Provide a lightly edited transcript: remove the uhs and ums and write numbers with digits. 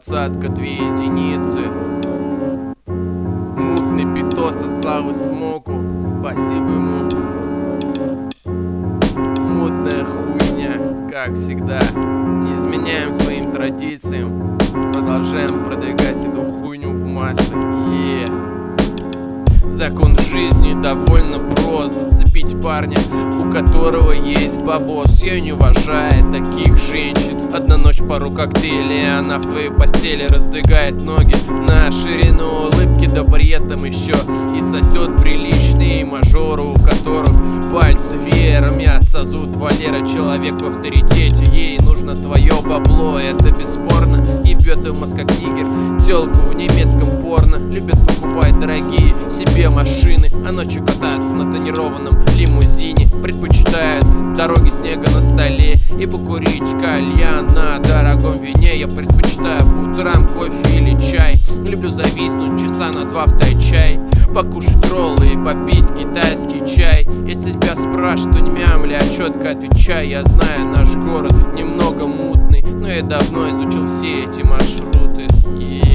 двадцатка, 2 единицы. Мутный питос от славы смоку, спасибо ему. Мутная хуйня, как всегда. Не изменяем своим традициям, продолжаем продвигать эту хуйню в массы. Закон жизни довольно прост: зацепить парня, у которого есть бабос. Я не уважаю таких женщин. Одна ночь, пару коктейлей, она в твоей постели раздвигает ноги на ширину улыбки, да при этом еще и сосет приличные мажоры, у которых пальцы веером отсосут. Валера человек в авторитете, ей нужно твое бабло, это бесспорно. Ебет его мозг как нигер, телку в немецком порно. Любит покупать дорогие себе машины, а ночью катаются на тонированном лимузине. Предпочитают дороги, снега на столе и покурить кальян на дорогом вине. Я предпочитаю по утрам кофе или чай. Люблю зависнуть часа на 2 в тай-чай, покушать роллы и попить китайский чай. Если тебя спрашивают, то не мямли, а четко отвечай. Я знаю, наш город немного мутный, но я давно изучил все эти маршруты.